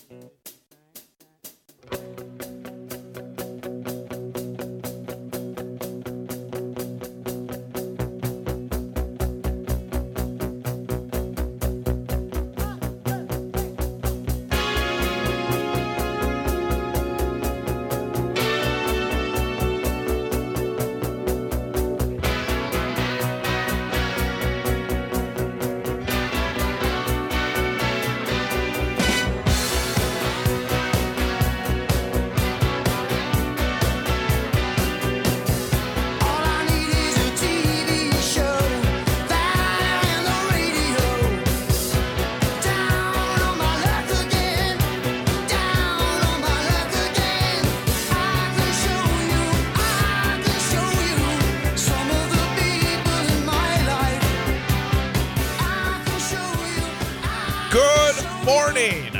Morning.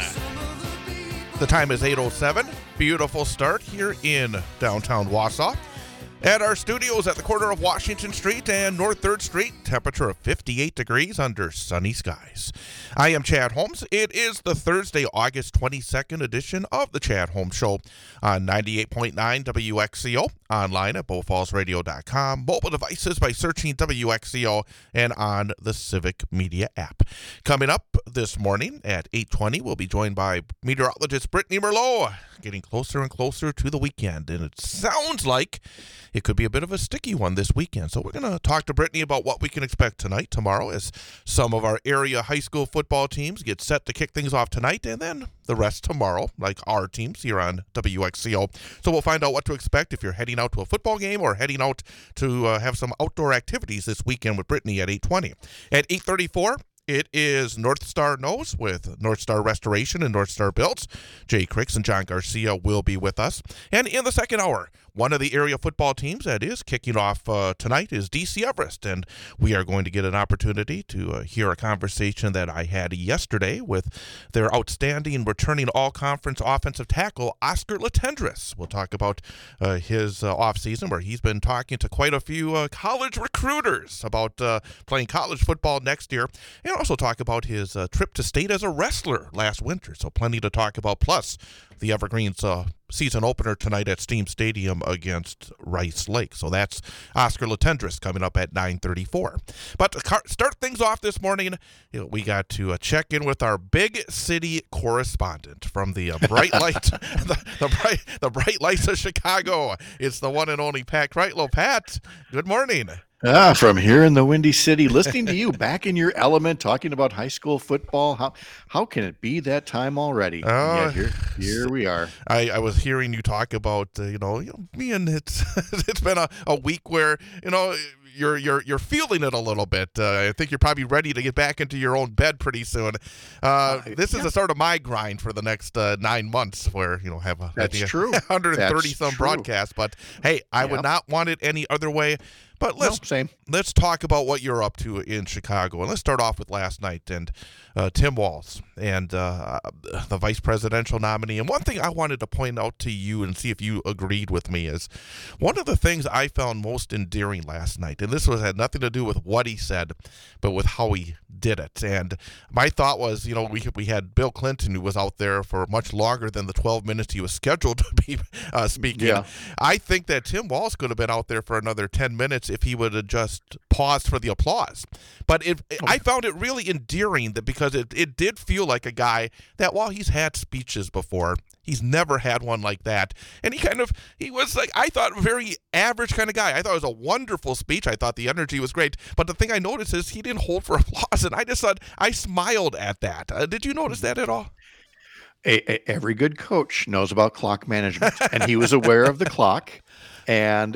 The time is 8:07. Beautiful start here in downtown Wausau. At our studios at the corner of Washington Street and North 3rd Street, temperature of 58 degrees under sunny skies. I am Chad Holmes. It is the Thursday, August 22nd edition of the Chad Holmes Show on 98.9 WXCO, online at BowFallsRadio.com, mobile devices by searching WXCO, and on the Civic Media app. Coming up this morning at 8:20, we'll be joined by meteorologist Brittany Merlot, getting closer and closer to the weekend, and it sounds like it could be a bit of a sticky one this weekend. So we're going to talk to Brittany about what we can expect tonight, tomorrow, as some of our area high school football teams get set to kick things off tonight, and then the rest tomorrow, like our teams here on WXCO. So we'll find out what to expect if you're heading out to a football game or heading out to have some outdoor activities this weekend with Brittany at 8:20. At 8:34, it is North Star Knows with North Star Restoration and North Star Builds. Jay Cricks and John Garcia will be with us. And in the second hour, one of the area football teams that is kicking off tonight is DC Everest, and we are going to get an opportunity to hear a conversation that I had yesterday with their outstanding returning all-conference offensive tackle, Oscar Latendresse. We'll talk about his offseason, where he's been talking to quite a few college recruiters about playing college football next year, and also talk about his trip to state as a wrestler last winter. So plenty to talk about, plus the Evergreens season opener tonight at Steam Stadium against Rice Lake. So that's Oscar Latendresse coming up at 9:34. But to start things off this morning, we got to check in with our big city correspondent from the bright light, the bright lights of Chicago. It's the one and only Pat Kreitlow. Pat, good morning. From here in the Windy City, listening to you back in your element, talking about high school football. How can it be that time already? Yeah, here we are. I was hearing you talk about me, and it's been a week where you're feeling it a little bit. I think you're probably ready to get back into your own bed pretty soon. This is a sort of my grind for the next 9 months, where have a that's true 130 some broadcasts. But hey, I would not want it any other way. But let's talk about what you're up to in Chicago. And let's start off with last night and Tim Walz and the vice presidential nominee. And one thing I wanted to point out to you and see if you agreed with me is one of the things I found most endearing last night, and this had nothing to do with what he said, but with how he did it. And my thought was, we had Bill Clinton, who was out there for much longer than the 12 minutes he was scheduled to be speaking. Yeah. I think that Tim Walz could have been out there for another 10 minutes if he would have just paused for the applause. But I found it really endearing because it did feel like a guy that, while he's had speeches before, he's never had one like that. And he was like, I thought, a very average kind of guy. I thought it was a wonderful speech. I thought the energy was great. But the thing I noticed is he didn't hold for applause. And I just thought, I smiled at that. Did you notice that at all? Every good coach knows about clock management, and he was aware of the clock. And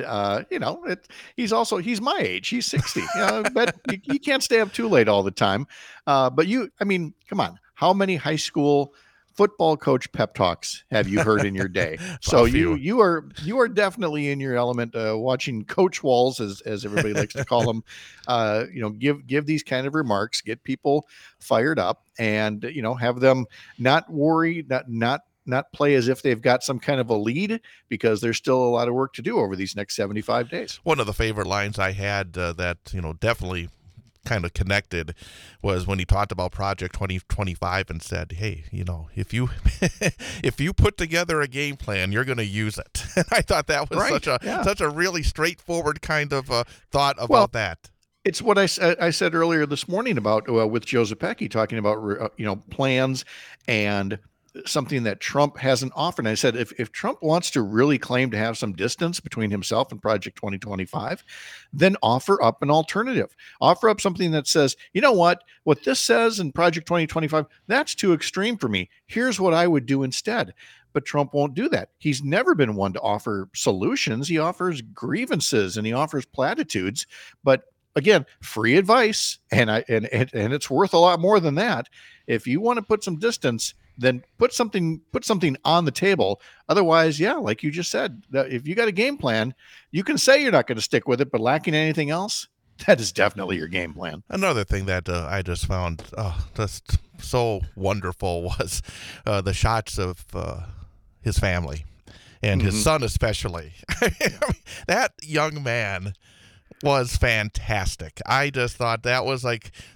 he's my age. He's 60. But you can't stay up too late all the time. But come on. How many high school football coach pep talks have you heard in your day? So you are definitely in your element, watching Coach Walz, as everybody likes to call him. Give these kind of remarks, get people fired up, and have them not worry, not play as if they've got some kind of a lead, because there's still a lot of work to do over these next 75 days. One of the favorite lines I had that definitely kind of connected was when he talked about Project 2025 and said, hey, if you if you put together a game plan, you're going to use it. And I thought that was such a really straightforward kind of thought about that. It's what I said earlier this morning about with Joe Zepecki talking about plans and something that Trump hasn't offered. And I said, if Trump wants to really claim to have some distance between himself and Project 2025, then offer up an alternative. Offer up something that says, you know what this says in Project 2025, that's too extreme for me. Here's what I would do instead. But Trump won't do that. He's never been one to offer solutions. He offers grievances and he offers platitudes. But again, free advice, and it's worth a lot more than that. If you want to put some distance, then put something on the table. Otherwise, like you just said, if you got a game plan, you can say you're not going to stick with it, but lacking anything else, that is definitely your game plan. Another thing that I just found just so wonderful was the shots of his family and his son especially. I mean, that young man was fantastic. I just thought that was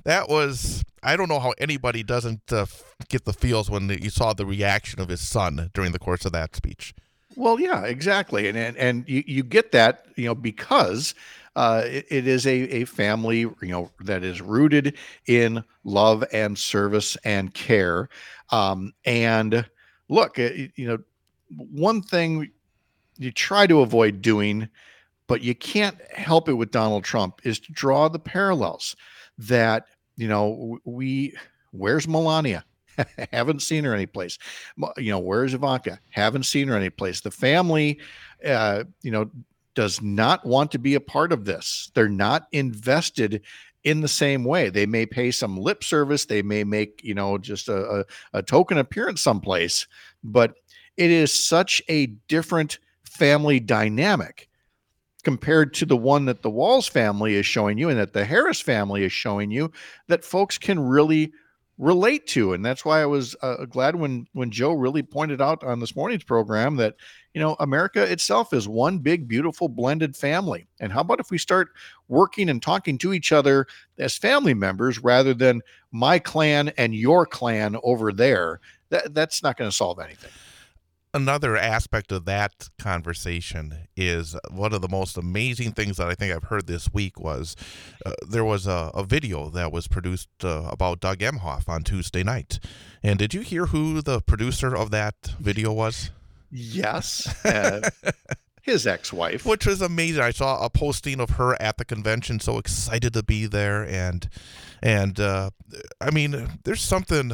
I don't know how anybody doesn't get the feels when you saw the reaction of his son during the course of that speech. Well, yeah, exactly. And you get that, because it is a family, that is rooted in love and service and care. And look, one thing you try to avoid doing, but you can't help it with Donald Trump, is to draw the parallels that, where's Melania? Haven't seen her anyplace. Where's Ivanka? Haven't seen her anyplace. The family, does not want to be a part of this. They're not invested in the same way. They may pay some lip service. They may make, just a token appearance someplace, but it is such a different family dynamic compared to the one that the Walz family is showing you and that the Harris family is showing you, that folks can really relate to. And that's why I was glad when Joe really pointed out on this morning's program that, America itself is one big, beautiful, blended family. And how about if we start working and talking to each other as family members rather than my clan and your clan over there? That's not going to solve anything. Another aspect of that conversation is one of the most amazing things that I think I've heard this week was there was a video that was produced about Doug Emhoff on Tuesday night. And did you hear who the producer of that video was? Yes. His ex-wife. Which was amazing. I saw a posting of her at the convention, so excited to be there. And I mean, there's something,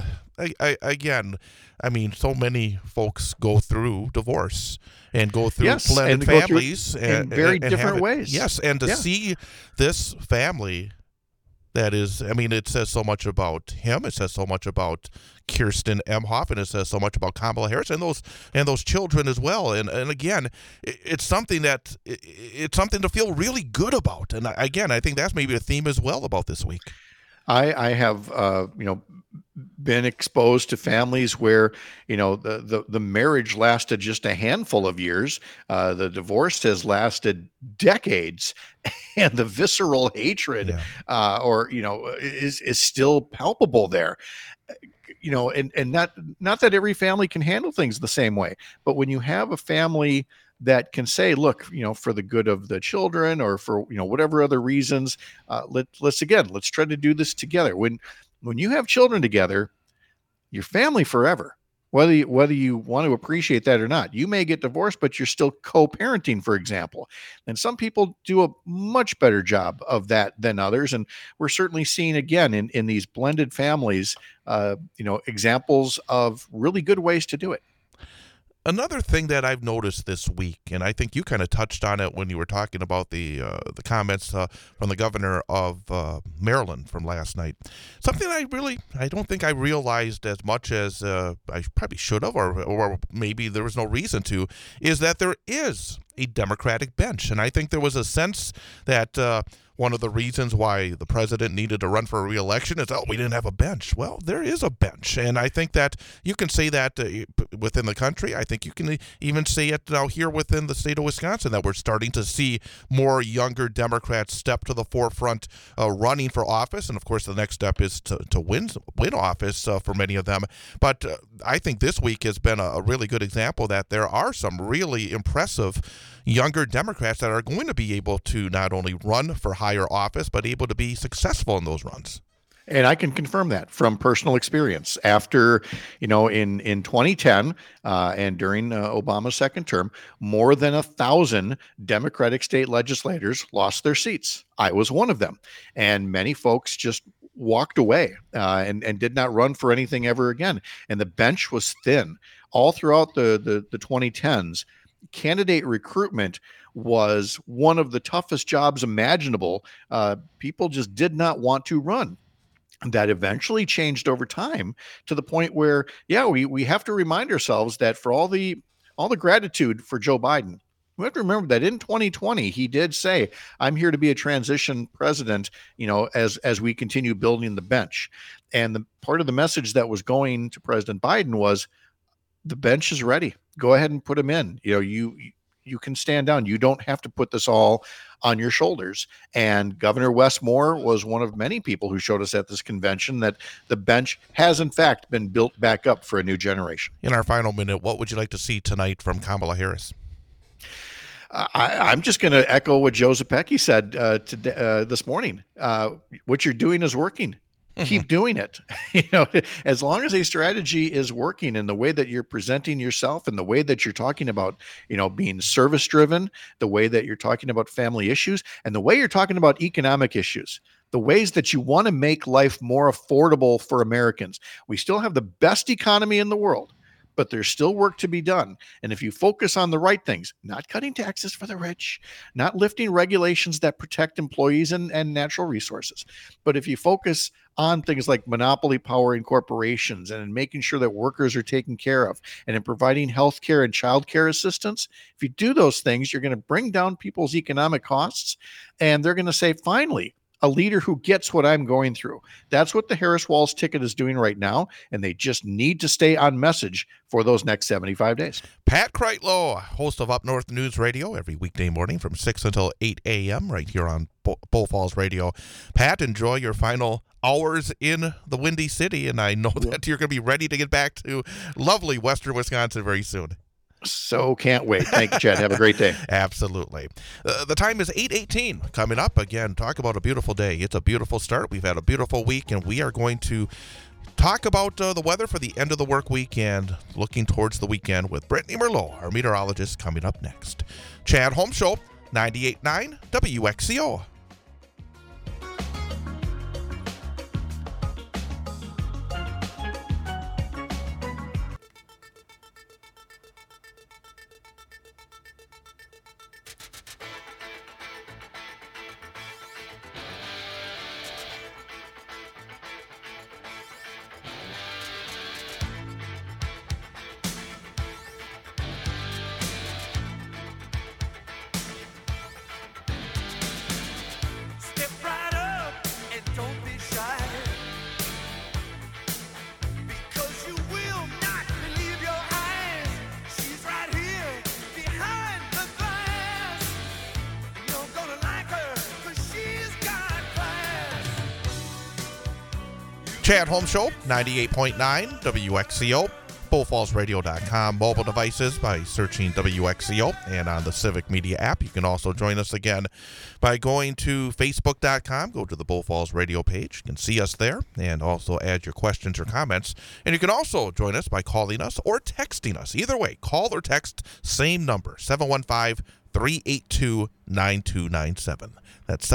so many folks go through divorce and go through blended families in very different ways. Yes, and to see this family that is, it says so much about him. It says so much about Kirsten Emhoff, and it says so much about Kamala Harris and those children as well. And again, it's something to feel really good about. And again, I think that's maybe a theme as well about this week. I have been exposed to families where the marriage lasted just a handful of years, the divorce has lasted decades, and the visceral hatred is still palpable there. And not that every family can handle things the same way, but when you have a family that can say, look, for the good of the children or for, whatever other reasons, let's try to do this together. When you have children together, you're family forever, whether you want to appreciate that or not. You may get divorced, but you're still co-parenting, for example. And some people do a much better job of that than others. And we're certainly seeing again in these blended families, examples of really good ways to do it. Another thing that I've noticed this week, and I think you kind of touched on it when you were talking about the comments from the governor of Maryland from last night, something I don't think I realized as much as I probably should have, or maybe there was no reason to, is that there is a Democratic bench. And I think there was a sense that one of the reasons why the president needed to run for a re-election is, we didn't have a bench. Well, there is a bench. And I think that you can say that within the country. I think you can even see it now here within the state of Wisconsin that we're starting to see more younger Democrats step to the forefront running for office. And, of course, the next step is to win office for many of them. But I think this week has been a really good example that there are some really impressive younger Democrats that are going to be able to not only run for higher office, but able to be successful in those runs. And I can confirm that from personal experience. After, in 2010 and during Obama's second term, more than 1,000 Democratic state legislators lost their seats. I was one of them. And many folks just walked away and did not run for anything ever again. And the bench was thin. All throughout the 2010s, candidate recruitment was one of the toughest jobs imaginable. People just did not want to run. That eventually changed over time to the point where, we have to remind ourselves that for all the gratitude for Joe Biden, we have to remember that in 2020, he did say, I'm here to be a transition president, as we continue building the bench. And the part of the message that was going to President Biden was, the bench is ready. Go ahead and put him in. You can stand down. You don't have to put this all on your shoulders. And Governor Wes Moore was one of many people who showed us at this convention that the bench has, in fact, been built back up for a new generation. In our final minute, what would you like to see tonight from Kamala Harris? I'm just going to echo what Joe Zepecki said today, this morning. What you're doing is working. Keep doing it. As long as a strategy is working in the way that you're presenting yourself and the way that you're talking about, being service driven, the way that you're talking about family issues and the way you're talking about economic issues, the ways that you want to make life more affordable for Americans. We still have the best economy in the world, but there's still work to be done. And if you focus on the right things, not cutting taxes for the rich, not lifting regulations that protect employees and natural resources, but if you focus on things like monopoly power in corporations and in making sure that workers are taken care of and in providing health care and child care assistance, if you do those things, you're going to bring down people's economic costs and they're going to say, finally, a leader who gets what I'm going through. That's what the Harris-Walz ticket is doing right now, and they just need to stay on message for those next 75 days. Pat Kreitlow, host of Up North News Radio, every weekday morning from 6 until 8 a.m. right here on Bull Falls Radio. Pat, enjoy your final hours in the Windy City, and I know that you're going to be ready to get back to lovely Western Wisconsin very soon. So can't wait. Thank you, Chad. Have a great day. Absolutely. The time is 8:18. Coming up again, talk about a beautiful day. It's a beautiful start. We've had a beautiful week, and we are going to talk about the weather for the end of the work week and looking towards the weekend with Brittany Merlot, our meteorologist, coming up next. Chad Holmes Show, 98.9 WXCO. Chad Holmes Show, 98.9 WXCO, BullFallsRadio.com, mobile devices by searching WXCO, and on the Civic Media app. You can also join us again by going to Facebook.com, go to the Bull Falls Radio page. You can see us there and also add your questions or comments. And you can also join us by calling us or texting us. Either way, call or text, same number, 715-382-9297. That's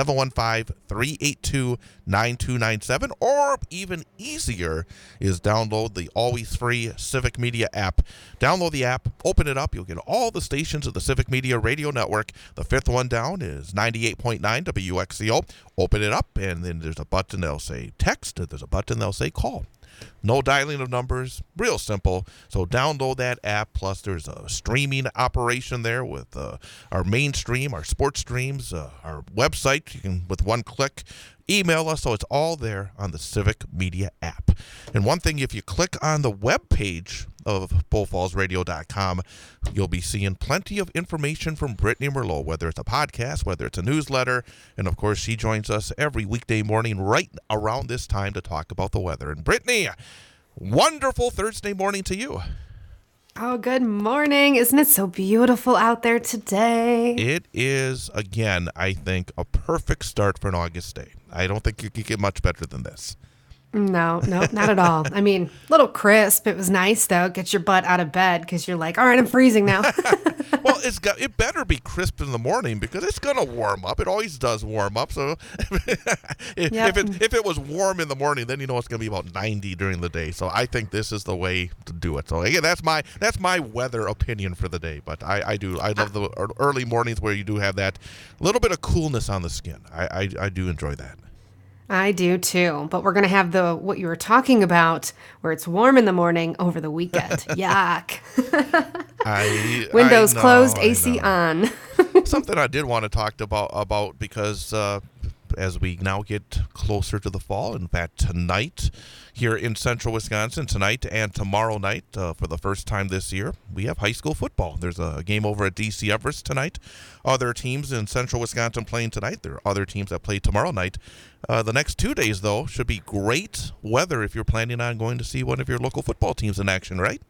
715-382-9297. Or even easier is download the always free Civic Media app. Download the app, open it up. You'll get all the stations of the Civic Media Radio Network. The fifth one down is 98.9 WXCO. Open it up, and then there's a button that'll say text. There's a button that'll say call. No dialing of numbers, real simple. So download that app. Plus, there's a streaming operation there with our main stream, our sports streams, our website. You can, with one click, email us. So it's all there on the Civic Media app. And one thing, if you click on the web page of bullfallsradio.com, you'll be seeing plenty of information from Brittany Merlot, whether it's a podcast, whether it's a newsletter. And, of course, she joins us every weekday morning right around this time to talk about the weather. And, Brittany, wonderful Thursday morning to you. Oh, good morning. Isn't it so beautiful out there today? It is, again, I think, a perfect start for an August day. I don't think you could get much better than this. No, not at all. I mean, a little crisp. It was nice, though. Get your butt out of bed because you're like, all right, I'm freezing now. Well, it better be crisp in the morning because it's going to warm up. It always does warm up. So if it was warm in the morning, then you know it's going to be about 90 during the day. So I think this is the way to do it. So again, that's my weather opinion for the day. But I love the early mornings where you do have that little bit of coolness on the skin. I do enjoy that. I do too, but we're going to have what you were talking about, where it's warm in the morning over the weekend. Yuck. Windows closed, AC on. Something I did want to talk about because as we now get closer to the fall, in fact, tonight here in central Wisconsin, tonight and tomorrow night, for the first time this year, we have high school football. There's a game over at DC Everest tonight. Other teams in central Wisconsin playing tonight. There are other teams that play tomorrow night. The next 2 days, though, should be great weather if you're planning on going to see one of your local football teams in action, right?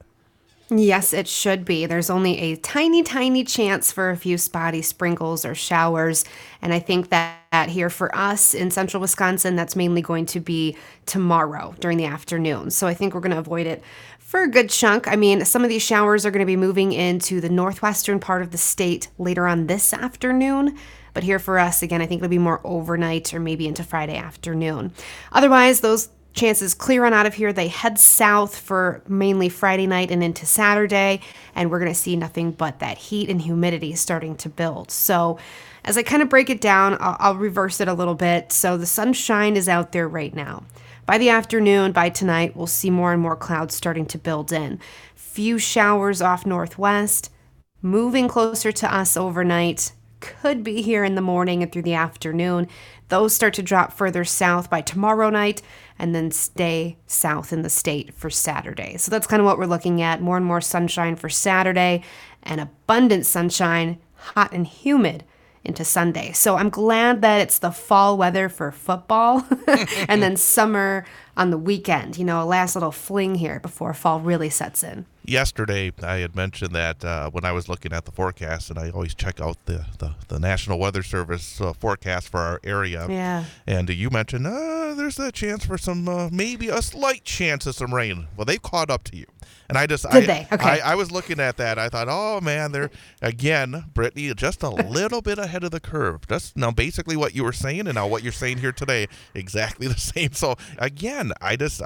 Yes, it should be. There's only a tiny, tiny chance for a few spotty sprinkles or showers. And I think that here for us in central Wisconsin, that's mainly going to be tomorrow during the afternoon. So I think we're going to avoid it for a good chunk. I mean, some of these showers are going to be moving into the northwestern part of the state later on this afternoon. But here for us, again, I think it'll be more overnight or maybe into Friday afternoon. Otherwise, those chances clear on out of here. They head south for mainly Friday night and into Saturday, and we're going to see nothing but that heat and humidity starting to build. So as I kind of break it down, I'll reverse it a little bit. So the sunshine is out there right now. By the afternoon, by tonight, we'll see more and more clouds starting to build in. Few showers off northwest, moving closer to us overnight. Could be here in the morning and through the afternoon. Those start to drop further south by tomorrow night and then stay south in the state for Saturday. So that's kind of what we're looking at. More and more sunshine for Saturday and abundant sunshine, hot and humid into Sunday. So I'm glad that it's the fall weather for football and then summer on the weekend. You know, a last little fling here before fall really sets in. Yesterday, I had mentioned that when I was looking at the forecast, and I always check out the National Weather Service forecast for our area. Yeah. And you mentioned there's a chance for some, maybe a slight chance of some rain. Well, they've caught up to you. And I just, Did they? Okay. I was looking at that. I thought, oh man, they're again, Brittany, just a little bit ahead of the curve. Just now, basically what you were saying, and now what you're saying here today, exactly the same. So again, I just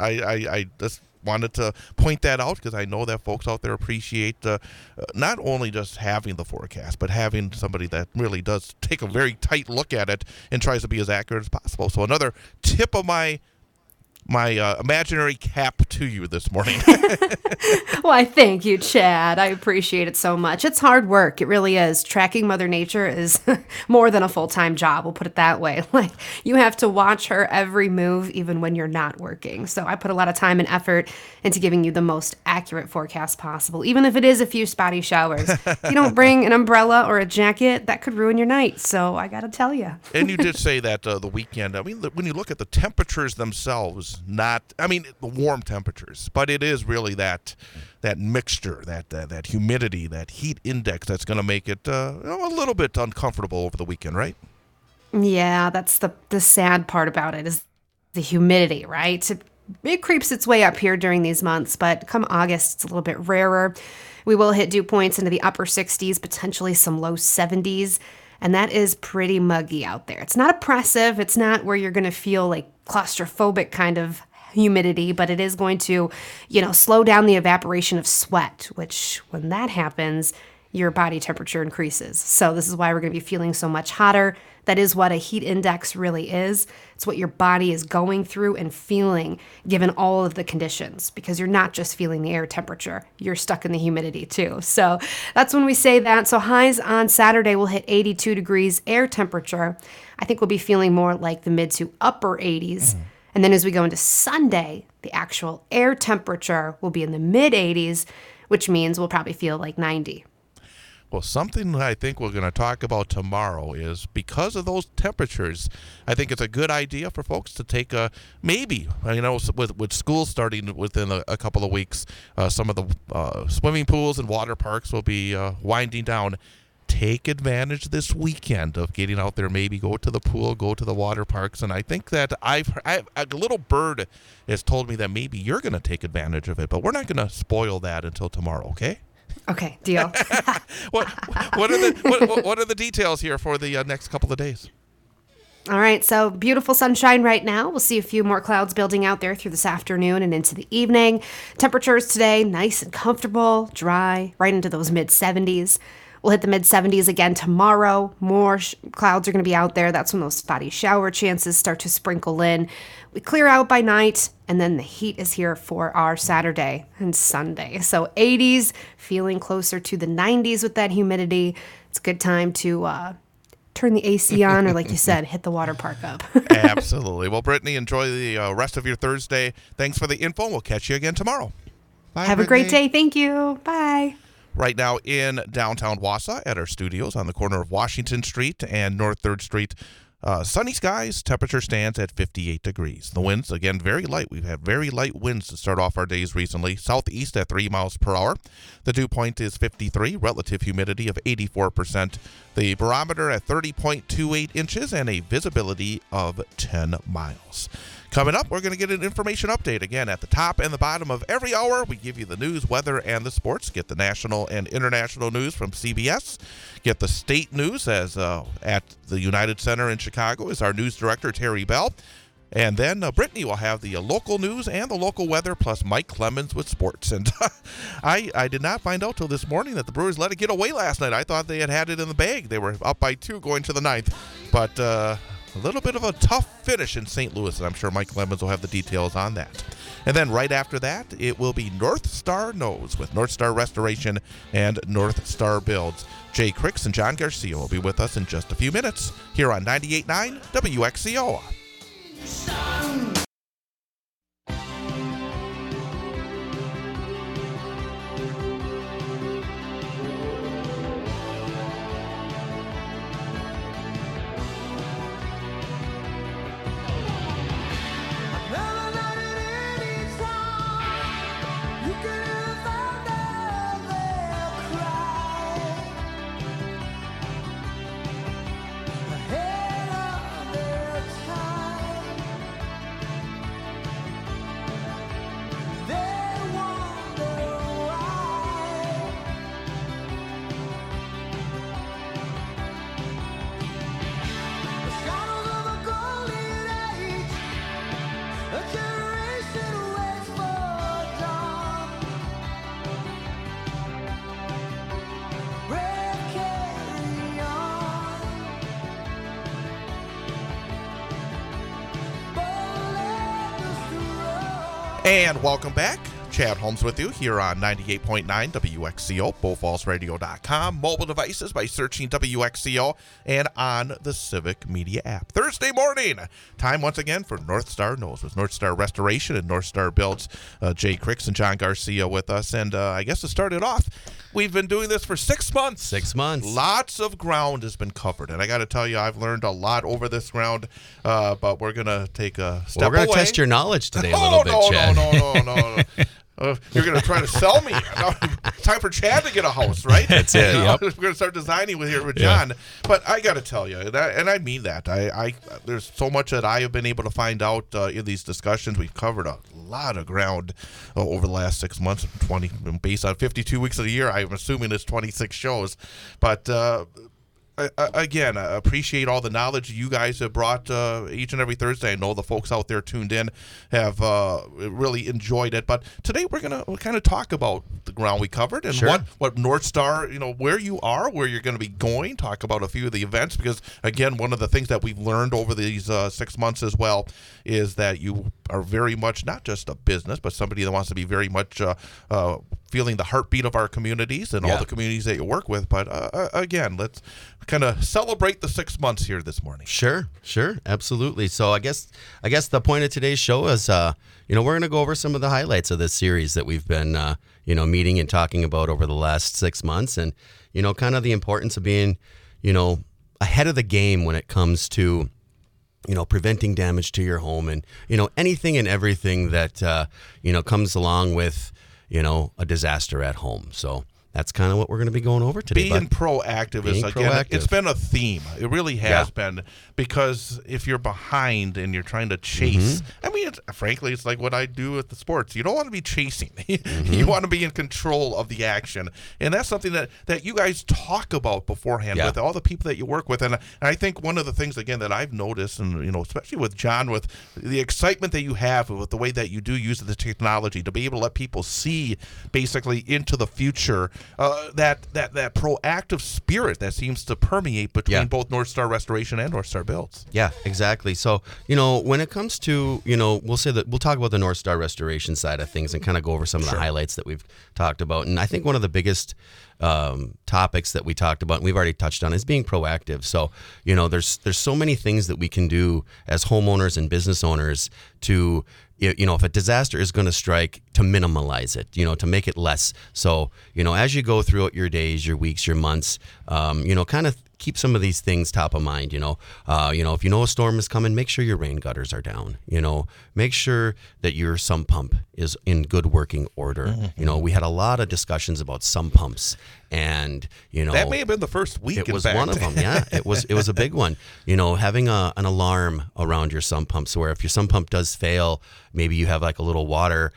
wanted to point that out because I know that folks out there appreciate not only just having the forecast, but having somebody that really does take a very tight look at it and tries to be as accurate as possible. So another tip of my imaginary cap to you this morning. Why, thank you, Chad. I appreciate it so much. It's hard work. It really is. Tracking Mother Nature is more than a full-time job. We'll put it that way. Like, you have to watch her every move, even when you're not working. So I put a lot of time and effort into giving you the most accurate forecast possible, even if it is a few spotty showers. If you don't bring an umbrella or a jacket, that could ruin your night. So I got to tell you. And you did say that the weekend, I mean, when you look at the temperatures themselves, the warm temperatures, but it is really that mixture, that humidity, that heat index that's going to make it a little bit uncomfortable over the weekend, right? Yeah, that's the sad part about it is the humidity, right? It creeps its way up here during these months, but come August, it's a little bit rarer. We will hit dew points into the upper 60s, potentially some low 70s, and that is pretty muggy out there. It's not oppressive. It's not where you're going to feel like claustrophobic kind of humidity, but it is going to, slow down the evaporation of sweat, which when that happens, your body temperature increases. So this is why we're going to be feeling so much hotter. That is what a heat index really is. It's what your body is going through and feeling given all of the conditions, because you're not just feeling the air temperature, you're stuck in the humidity too. So that's when we say that. So highs on Saturday will hit 82 degrees air temperature. I think we'll be feeling more like the mid to upper 80s. And then as we go into Sunday, the actual air temperature will be in the mid 80s, which means we'll probably feel like 90. Well, something I think we're going to talk about tomorrow is because of those temperatures, I think it's a good idea for folks to take maybe, with school starting within a couple of weeks, some of the swimming pools and water parks will be winding down. Take advantage this weekend of getting out there, maybe go to the pool, go to the water parks. And I think that a little bird has told me that maybe you're going to take advantage of it, but we're not going to spoil that until tomorrow, okay? Okay, deal. What are the details here for the next couple of days? All right, so beautiful sunshine right now. We'll see a few more clouds building out there through this afternoon and into the evening. Temperatures today, nice and comfortable, dry, right into those mid-70s. We'll hit the mid-70s again tomorrow. More clouds are going to be out there. That's when those spotty shower chances start to sprinkle in. We clear out by night, and then the heat is here for our Saturday and Sunday. So 80s, feeling closer to the 90s with that humidity. It's a good time to turn the AC on, or like you said, hit the water park up. Absolutely. Well, Brittany, enjoy the rest of your Thursday. Thanks for the info. We'll catch you again tomorrow. Bye, Have Brittany. a great day. Thank you. Bye. Right now in downtown Wausau at our studios on the corner of Washington Street and North 3rd Street. Sunny skies, temperature stands at 58 degrees. The winds, again, very light. We've had very light winds to start off our days recently. Southeast at 3 miles per hour. The dew point is 53, relative humidity of 84%. The barometer at 30.28 inches and a visibility of 10 miles. Coming up, we're going to get an information update again at the top and the bottom of every hour. We give you the news, weather, and the sports. Get the national and international news from CBS. Get the state news as at the United Center in Chicago is our news director, Terry Bell. And then Brittany will have the local news and the local weather, plus Mike Clemens with sports. And I did not find out till this morning that the Brewers let it get away last night. I thought they had it in the bag. They were up by 2 going to the 9th. But a little bit of a tough finish in St. Louis, and I'm sure Mike Clemens will have the details on that. And then right after that, it will be North Star Knows with North Star Restoration and North Star Builds. Jay Cricks and John Garcia will be with us in just a few minutes here on 98.9 WXCO. And welcome back. Chad Holmes with you here on 98.9 WXCO, BowFallsRadio.com, mobile devices by searching WXCO, and on the Civic Media app. Thursday morning, time once again for North Star Knows with North Star Restoration and North Star Builds. Jay Cricks and John Garcia with us. And I guess to start it off, we've been doing this for 6 months. 6 months. Lots of ground has been covered. And I got to tell you, I've learned a lot over this ground, but we're going to take a step away. We're going to test your knowledge today a little bit, Chad. No. You're going to try to sell me. Time for Chad to get a house, right? That's it. Yep. We're going to start designing with John. But I got to tell you, and I mean that. There's so much that I have been able to find out in these discussions. We've covered a lot of ground over the last 6 months, based on 52 weeks of the year. I'm assuming it's 26 shows. But again, I appreciate all the knowledge you guys have brought each and every Thursday. I know the folks out there tuned in have really enjoyed it. But today we're going to kind of talk about the ground we covered and Sure. what North Star, where you are, where you're going to be going, talk about a few of the events. Because, again, one of the things that we've learned over these 6 months as well is that you are very much not just a business, but somebody that wants to be very much feeling the heartbeat of our communities and all the communities that you work with. But again, let's kind of celebrate the 6 months here this morning. Sure, absolutely. So I guess the point of today's show is, we're going to go over some of the highlights of this series that we've been, meeting and talking about over the last 6 months, and kind of the importance of being, ahead of the game when it comes to, preventing damage to your home and, anything and everything that, comes along with, a disaster at home. So that's kind of what we're going to be going over today. Being proactive is, again, it's been a theme. It really has been, because if you're behind and you're trying to chase, I mean, frankly, it's like what I do with the sports. You don't want to be chasing. You want to be in control of the action. And that's something that you guys talk about beforehand with all the people that you work with. And I think one of the things, again, that I've noticed, and, especially with John, with the excitement that you have with the way that you do use the technology to be able to let people see basically into the future, that proactive spirit that seems to permeate between both North Star Restoration and North Star Builds. Yeah, exactly. So, when it comes to, we'll talk about the North Star Restoration side of things and kind of go over some of the highlights that we've talked about. And I think one of the biggest topics that we talked about, and we've already touched on, is being proactive. So, there's so many things that we can do as homeowners and business owners to, if a disaster is going to strike, to minimalize it, to make it less. So, as you go throughout your days, your weeks, your months, kind of keep some of these things top of mind. If you know a storm is coming, make sure your rain gutters are down. Make sure that your sump pump is in good working order. We had a lot of discussions about sump pumps, and that may have been the first week. It was one of them. Yeah, it was a big one. Having an alarm around your sump pump, so where if your sump pump does fail, maybe you have like a little water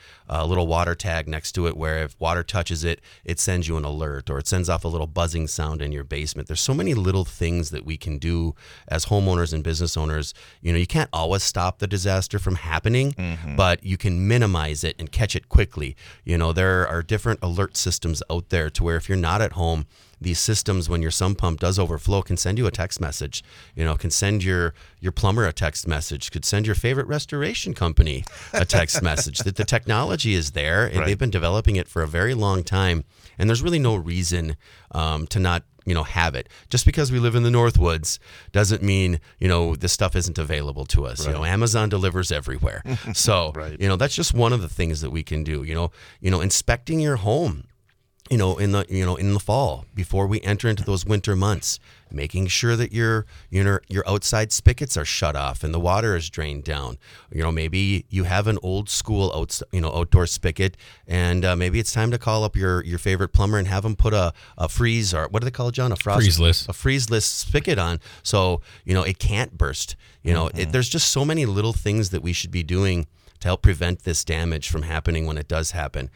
tag next to it, where if water touches it, it sends you an alert, or it sends off a little buzzing sound in your basement. There's so many little things that we can do as homeowners and business owners. You can't always stop the disaster from happening, but you can minimize it and catch it quickly. There are different alert systems out there to where if you're not at home, these systems, when your sump pump does overflow, can send you a text message, can send your plumber a text message, could send your favorite restoration company a text message. That the technology is there, and they've been developing it for a very long time, and there's really no reason to not have it. Just because we live in the Northwoods doesn't mean this stuff isn't available to us. Amazon delivers everywhere. So that's just one of the things that we can do. Inspecting your home in the fall before we enter into those winter months, making sure that your outside spigots are shut off and the water is drained down. Maybe you have an old school outdoor spigot, and maybe it's time to call up your favorite plumber and have them put a freeze, or what do they call it, John? A freeze-less spigot on, so it can't burst. There's just so many little things that we should be doing to help prevent this damage from happening when it does happen,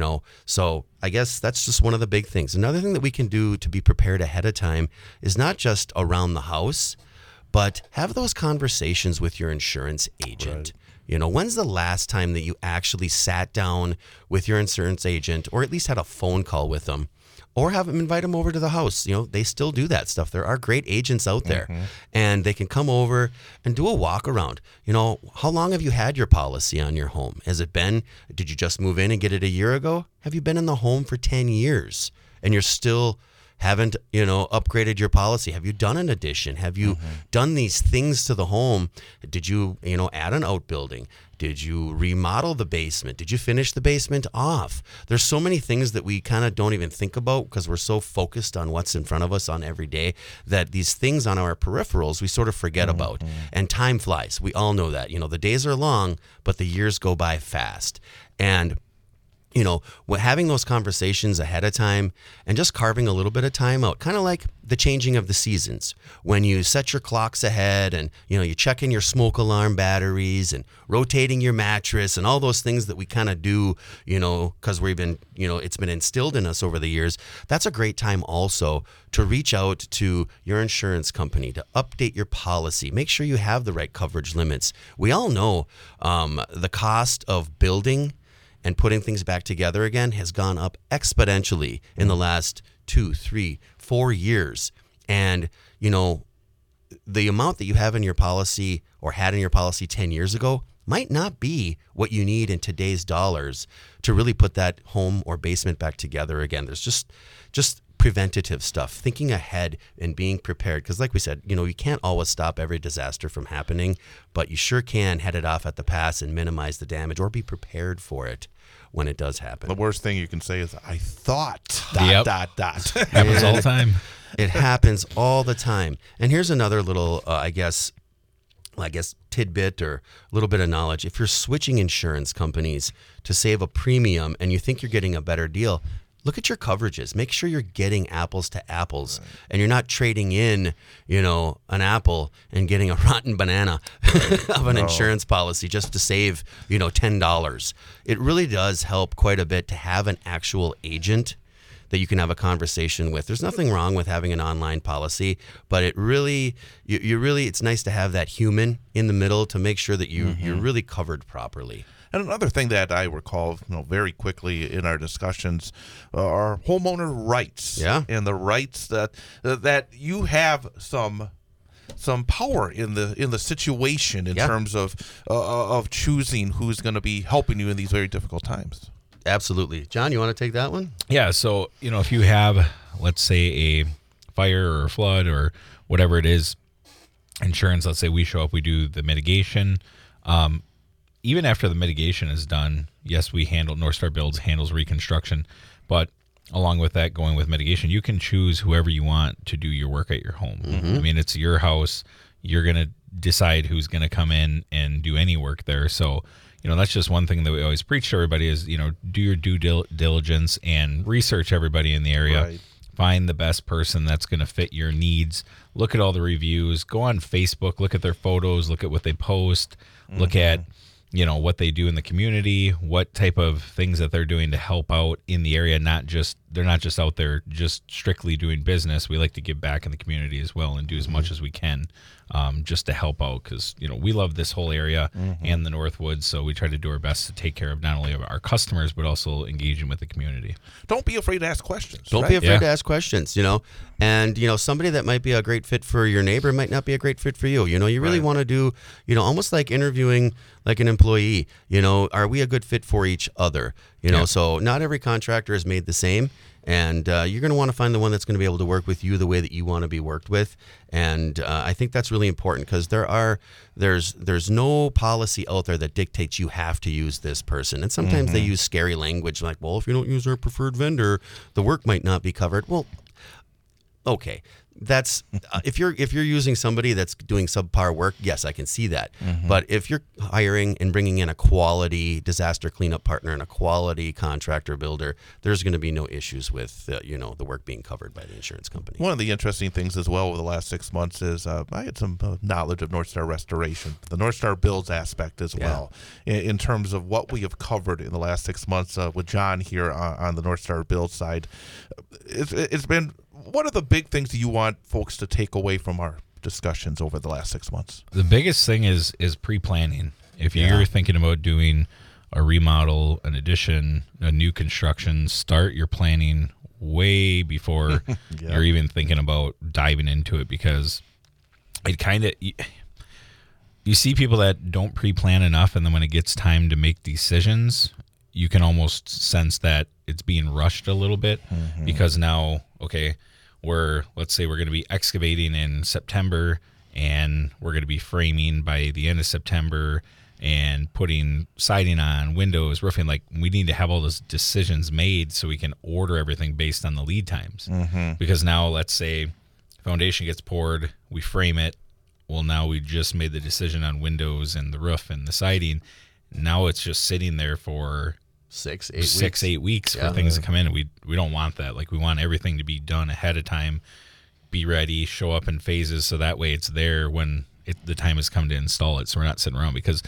So I guess that's just one of the big things. Another thing that we can do to be prepared ahead of time is not just around the house, but have those conversations with your insurance agent. When's the last time that you actually sat down with your insurance agent, or at least had a phone call with them? Or have them invite them over to the house. They still do that stuff. There are great agents out there, and they can come over and do a walk around. How long have you had your policy on your home? Did you just move in and get it a year ago? Have you been in the home for 10 years and you're still haven't, upgraded your policy? Have you done an addition? Have you done these things to the home? Did you, add an outbuilding? Did you remodel the basement? Did you finish the basement off? There's so many things that we kind of don't even think about because we're so focused on what's in front of us on every day, that these things on our peripherals we sort of forget about. And time flies. We all know that. The days are long, but the years go by fast. And having those conversations ahead of time and just carving a little bit of time out, kind of like the changing of the seasons. When you set your clocks ahead and, you check in your smoke alarm batteries and rotating your mattress and all those things that we kind of do, because we've been, it's been instilled in us over the years. That's a great time also to reach out to your insurance company to update your policy. Make sure you have the right coverage limits. We all know the cost of building and putting things back together again has gone up exponentially in the last 2, 3, 4 years. And, the amount that you have in your policy or had in your policy 10 years ago might not be what you need in today's dollars to really put that home or basement back together again. There's just preventative stuff, thinking ahead and being prepared. Because like we said, you can't always stop every disaster from happening, but you sure can head it off at the pass and minimize the damage or be prepared for it when it does happen. The worst thing you can say is, I thought, ... Happens all the time. It happens all the time. And here's another little, I guess, tidbit or a little bit of knowledge. If you're switching insurance companies to save a premium and you think you're getting a better deal, look at your coverages. Make sure you're getting apples to apples, and you're not trading in, an apple and getting a rotten banana of an insurance policy just to save, $10. It really does help quite a bit to have an actual agent that you can have a conversation with. There's nothing wrong with having an online policy, but it really, it's nice to have that human in the middle to make sure that you're really covered properly. And another thing that I recall, very quickly in our discussions are homeowner rights. Yeah. And the rights that you have some power in the situation in terms of choosing who's going to be helping you in these very difficult times. Absolutely. John, you want to take that one? Yeah. So, if you have, let's say, a fire or a flood or whatever it is, insurance, let's say we show up, we do the mitigation. Even after the mitigation is done, yes, North Star Builds handles reconstruction, but along with that, going with mitigation, you can choose whoever you want to do your work at your home. I mean, it's your house. You're going to decide who's going to come in and do any work there. So, that's just one thing that we always preach to everybody is, do your due diligence and research everybody in the area. Right. Find the best person that's going to fit your needs. Look at all the reviews. Go on Facebook. Look at their photos. Look at what they post. Look at what they do in the community, what type of things that they're doing to help out in the area. They're not just out there just strictly doing business. We like to give back in the community as well and do as much as we can just to help out because, we love this whole area and the Northwoods. So we try to do our best to take care of not only of our customers, but also engaging with the community. Don't be afraid to ask questions. Don't be afraid to ask questions, And, somebody that might be a great fit for your neighbor might not be a great fit for you. You really want to do, almost like interviewing like an employee. Are we a good fit for each other? So not every contractor is made the same. And you're going to want to find the one that's going to be able to work with you the way that you want to be worked with. And I think that's really important because there's no policy out there that dictates you have to use this person. And sometimes they use scary language like, well, if you don't use our preferred vendor, the work might not be covered. Well, okay. That's if you're using somebody that's doing subpar work, yes, I can see that. But if you're hiring and bringing in a quality disaster cleanup partner and a quality contractor builder, there's going to be no issues with the work being covered by the insurance company. One of the interesting things as well over the last 6 months is I had some knowledge of North Star Restoration, the North Star Builds aspect as well, in terms of what we have covered in the last 6 months with John here on the North Star Build side. It's been. What are the big things that you want folks to take away from our discussions over the last 6 months? The biggest thing is pre-planning. If you're thinking about doing a remodel, an addition, a new construction, start your planning way before you're even thinking about diving into it because it kind of... You see people that don't pre-plan enough, and then when it gets time to make decisions, you can almost sense that it's being rushed a little bit because now, okay... let's say we're going to be excavating in September and we're going to be framing by the end of September and putting siding on, windows, roofing. Like we need to have all those decisions made so we can order everything based on the lead times. Because now let's say foundation gets poured, we frame it. Well, now we just made the decision on windows and the roof and the siding. Now it's just sitting there for 6-8 weeks for things to come in. We don't want that. Like we want everything to be done ahead of time, be ready, show up in phases so that way it's there when the time has come to install it. So we're not sitting around because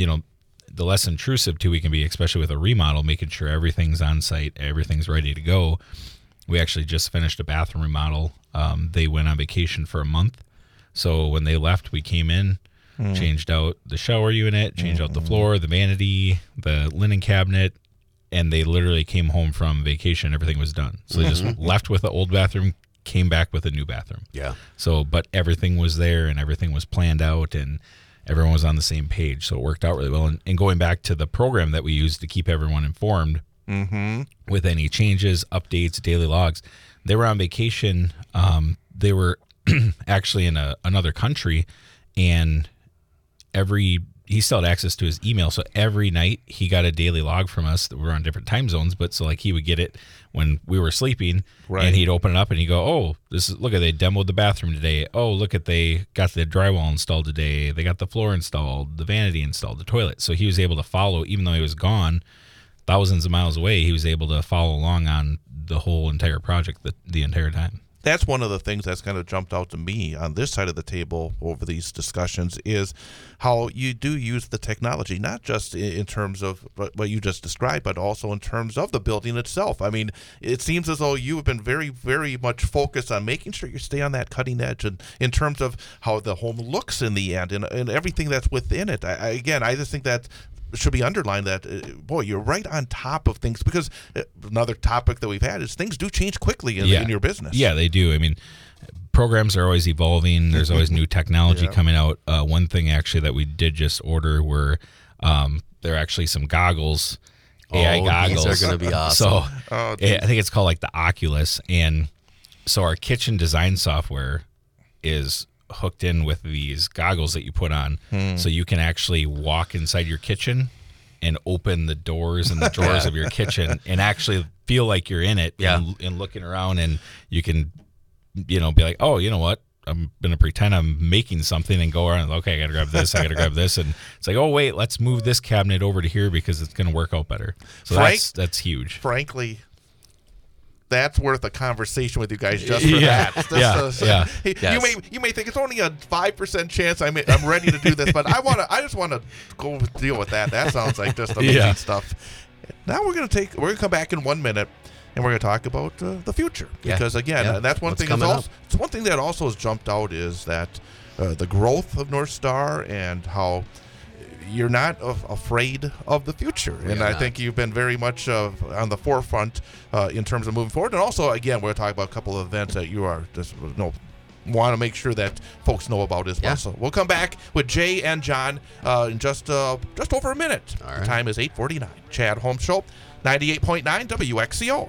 the less intrusive too we can be, especially with a remodel, making sure everything's on site, everything's ready to go. We actually just finished a bathroom remodel. They went on vacation for a month, so when they left, we came in, changed out the shower unit, changed out the floor, the vanity, the linen cabinet. And they literally came home from vacation. Everything was done. So they just left with the old bathroom, came back with a new bathroom. Yeah. So, but everything was there and everything was planned out. And, everyone was on the same page. So it worked out really well. And going back to the program that we used to keep everyone informed with any changes, updates, daily logs, they were on vacation. They were actually in another country, and he still had access to his email. So every night he got a daily log from us that were on different time zones. But so like he would get it when we were sleeping, and he'd open it up and he'd go, oh, look at, they demoed the bathroom today. Oh, look at, they got the drywall installed today. They got the floor installed, the vanity installed, the toilet. So he was able to follow, even though he was gone thousands of miles away, he was able to follow along on the whole entire project the entire time. That's one of the things that's kind of jumped out to me on this side of the table over these discussions is how you do use the technology, not just in terms of what you just described, but also in terms of the building itself. I mean, it seems as though you have been very, very much focused on making sure you stay on that cutting edge, and in terms of how the home looks in the end and everything that's within it. I just think that should be underlined that, boy, you're right on top of things, because another topic that we've had is things do change quickly in your business. Yeah, they do. I mean, programs are always evolving. There's always new technology coming out. One thing actually that we did just order were there are actually some goggles, AI goggles. These are going to be awesome. So I think it's called like the Oculus. And so our kitchen design software is hooked in with these goggles that you put on, so you can actually walk inside your kitchen and open the doors and the drawers of your kitchen and actually feel like you're in it and looking around, and you can, be like, oh, you know what? I'm going to pretend I'm making something and go around, okay, I got to grab this, I got to grab this. And it's like, oh, wait, let's move this cabinet over to here because it's going to work out better. So that's huge. Frankly, that's worth a conversation with you guys just for that. You may think it's only a 5% chance I'm ready to do this, but I just want to go deal with that. That sounds like just amazing stuff. Now we're gonna come back in 1 minute, and we're gonna talk about the future, because again, that's one thing. It's one thing that also has jumped out is that the growth of North Star and how you're not afraid of the future. And I think you've been very much on the forefront in terms of moving forward. And also, again, we're talking about a couple of events that you are just want to make sure that folks know about as well. So we'll come back with Jay and John in just over a minute. All right. The time is 8:49. Chad Holmes Show, 98.9 WXCO.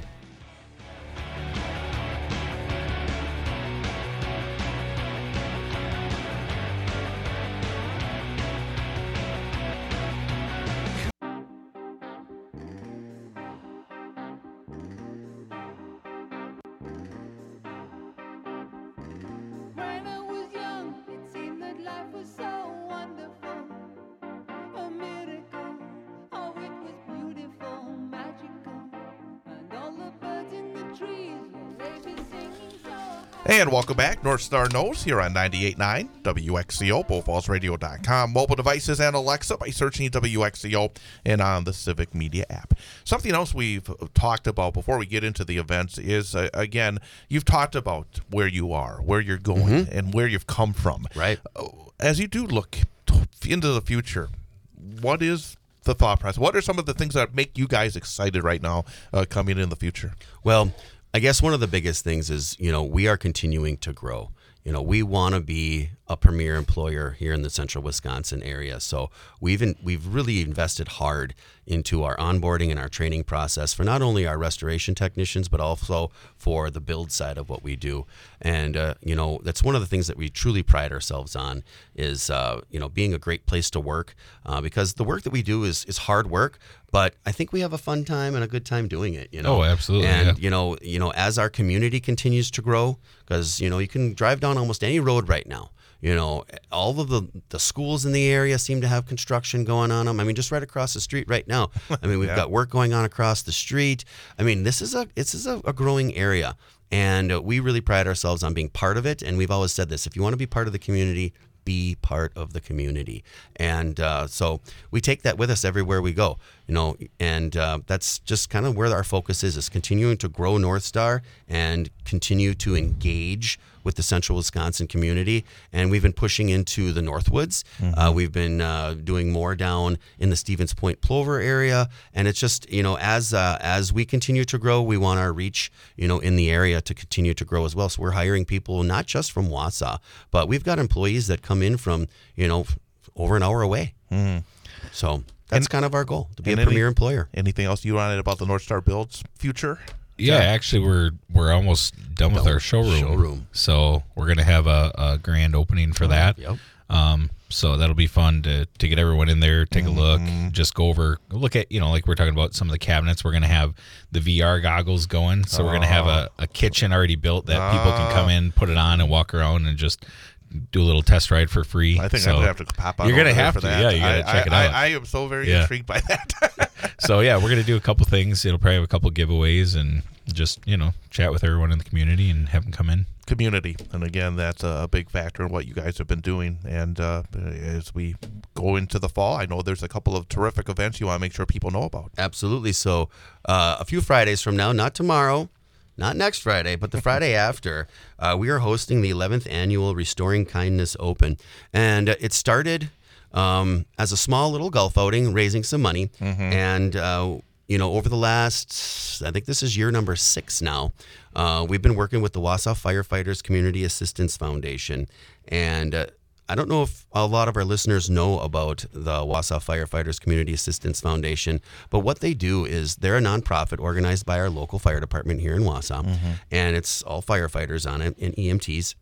And welcome back. North Star Knows here on 98.9 WXCO, BullFallsRadio.com, mobile devices, and Alexa by searching WXCO and on the Civic Media app. Something else we've talked about before we get into the events is, again, you've talked about where you are, where you're going, and where you've come from. Right. As you do look into the future, what is the thought process? What are some of the things that make you guys excited right now coming in the future? Well, I guess one of the biggest things is, we are continuing to grow. We want to be a premier employer here in the central Wisconsin area. So we've really invested hard into our onboarding and our training process for not only our restoration technicians, but also for the build side of what we do. And, that's one of the things that we truly pride ourselves on is, being a great place to work, because the work that we do is hard work, but I think we have a fun time and a good time doing it, Oh, absolutely. And, as our community continues to grow, because, you can drive down almost any road right now. All of the schools in the area seem to have construction going on them. I mean, just right across the street right now. I mean, we've got work going on across the street. I mean, this is a growing area, and we really pride ourselves on being part of it. And we've always said this: if you want to be part of the community, be part of the community. And so we take that with us everywhere we go, and that's just kind of where our focus is continuing to grow North Star and continue to engage with the central Wisconsin community. And we've been pushing into the Northwoods. We've been doing more down in the Stevens Point Plover area. And it's just, as we continue to grow, we want our reach, in the area to continue to grow as well. So we're hiring people not just from Wausau, but we've got employees that come in from, over an hour away. So that's kind of our goal, to be a premier employer. Anything else you wanted about the North Star Build's future? Yeah, actually, we're almost done with our showroom. So we're going to have a grand opening for that. Yep. So that'll be fun to get everyone in there, take a look, just look at, like we're talking about some of the cabinets. We're going to have the VR goggles going. So we're going to have a kitchen already built that people can come in, put it on, and walk around and just do a little test ride for free. I think I'm going to have to pop out. You're going to have for to. that. Yeah, you got to check it out. I am so very intrigued by that. So, yeah, we're going to do a couple things. It'll probably have a couple giveaways and just, chat with everyone in the community and have them come in. Community. And again, that's a big factor in what you guys have been doing. And as we go into the fall, I know there's a couple of terrific events you want to make sure people know about. Absolutely. So a few Fridays from now, not tomorrow, not next Friday, but the Friday after, we are hosting the 11th annual Restoring Kindness Open. And it started as a small little golf outing, raising some money. And, over the last, I think this is year number 6 now, we've been working with the Wausau Firefighters Community Assistance Foundation. And I don't know if a lot of our listeners know about the Wausau Firefighters Community Assistance Foundation, but what they do is they're a nonprofit organized by our local fire department here in Wausau, and it's all firefighters on it and EMTs.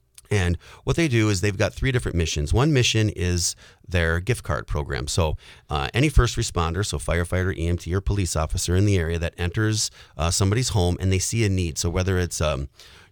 And what they do is they've got 3 different missions. One mission is their gift card program. So any first responder, so firefighter, EMT, or police officer in the area that enters somebody's home and they see a need. So whether it's a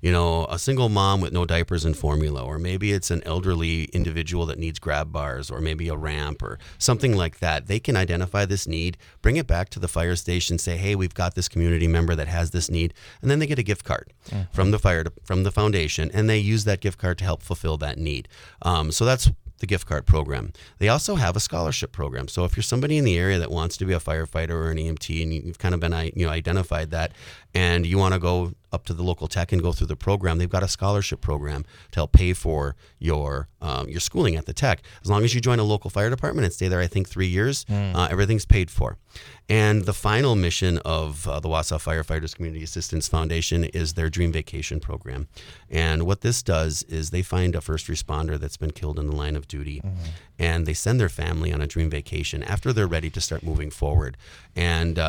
single mom with no diapers and formula, or maybe it's an elderly individual that needs grab bars, or maybe a ramp or something like that. They can identify this need, bring it back to the fire station, say, hey, we've got this community member that has this need, and then they get a gift card from the foundation, and they use that gift card to help fulfill that need. So that's the gift card program. They also have a scholarship program. So if you're somebody in the area that wants to be a firefighter or an EMT, and you've kind of been identified that, and you want to go up to the local tech and go through the program, they've got a scholarship program to help pay for your schooling at the tech. As long as you join a local fire department and stay there, I think 3 years, everything's paid for. And the final mission of the Wausau Firefighters Community Assistance Foundation is their Dream Vacation program. And what this does is they find a first responder that's been killed in the line of duty, and they send their family on a dream vacation after they're ready to start moving forward. And,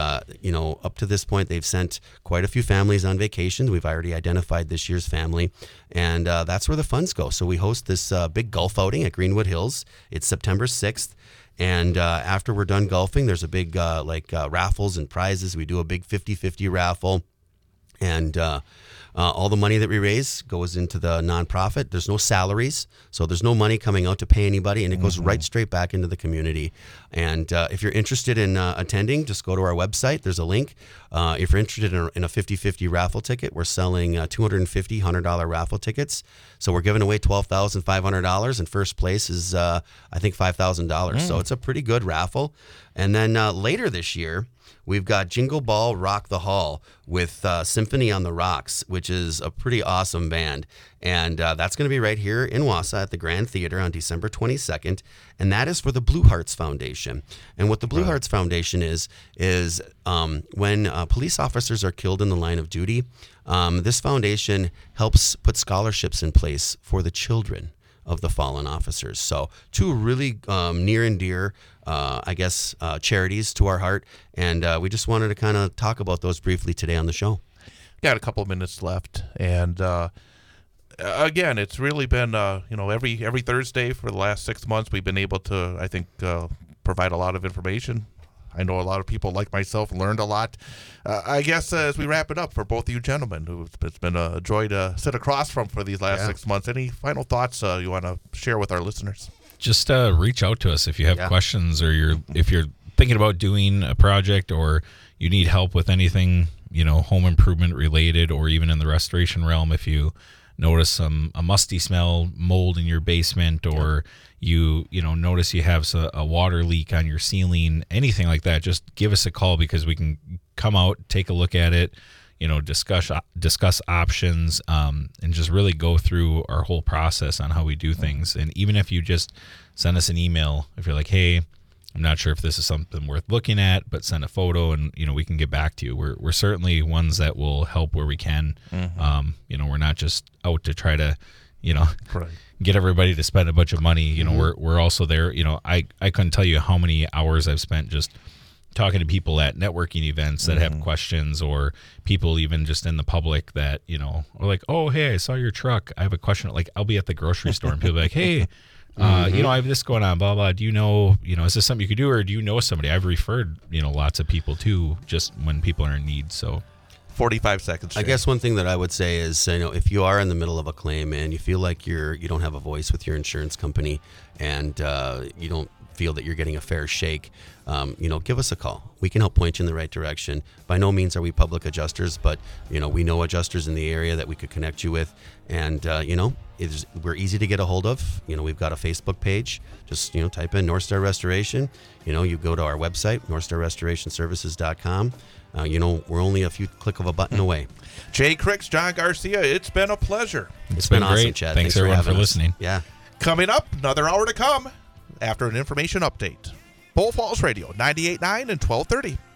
up to this point, they've sent quite a few families on vacation. We've already identified this year's family, and that's where the funds go. So we host this big golf outing at Greenwood Hills. It's September 6th. And after we're done golfing, there's a big raffles and prizes. We do a big 50-50 raffle. And all the money that we raise goes into the nonprofit. There's no salaries, so there's no money coming out to pay anybody, and it goes right straight back into the community. And if you're interested in attending, just go to our website. There's a link. If you're interested in a 50-50 raffle ticket, we're selling $250 $100 raffle tickets. So we're giving away $12,500, and first place is, I think, $5,000. So it's a pretty good raffle. And then later this year, we've got Jingle Ball Rock the Hall with Symphony on the Rocks, which is a pretty awesome band. And that's going to be right here in Wausau at the Grand Theater on December 22nd. And that is for the Blue Hearts Foundation. And what the Blue Hearts Foundation is when police officers are killed in the line of duty, this foundation helps put scholarships in place for the children of the fallen officers. So 2 really near and dear, charities to our heart. And we just wanted to kind of talk about those briefly today on the show. Got a couple minutes left. And again, it's really been, every Thursday for the last 6 months, we've been able to, I think, provide a lot of information. I know a lot of people like myself learned a lot. I guess as we wrap it up for both of you gentlemen, it's been a joy to sit across from for these last 6 months. Any final thoughts you want to share with our listeners? Just reach out to us if you have questions, or if you're thinking about doing a project, or you need help with anything, home improvement related, or even in the restoration realm. If you notice a musty smell, mold in your basement, or you notice you have a water leak on your ceiling, anything like that, just give us a call, because we can come out, take a look at it, discuss options, and just really go through our whole process on how we do things. And even if you just send us an email, if you're like, hey, I'm not sure if this is something worth looking at, but send a photo, and we can get back to you. We're certainly ones that will help where we can. We're not just out to try to Right. get everybody to spend a bunch of money. We're also there. I couldn't tell you how many hours I've spent just talking to people at networking events that have questions, or people even just in the public that, are like, oh, hey, I saw your truck. I have a question. Like, I'll be at the grocery store and people be like, hey, I have this going on, blah, blah. Do you know, is this something you could do, or do you know somebody? I've referred, lots of people too, just when people are in need. So 45 seconds. I guess one thing that I would say is, if you are in the middle of a claim and you feel like you don't have a voice with your insurance company, and you don't feel that you're getting a fair shake, give us a call. We can help point you in the right direction. By no means are we public adjusters, but we know adjusters in the area that we could connect you with, and we're easy to get a hold of. We've got a Facebook page. Just type in North Star Restoration. You go to our website, NorthstarRestorationServices.com. We're only a few click of a button away. Jay Cricks, John Garcia, it's been a pleasure. It's been awesome, great. Chad. Thanks everyone for listening. Yeah. Coming up, another hour to come after an information update. Bull Falls Radio, 98.9 and 1230.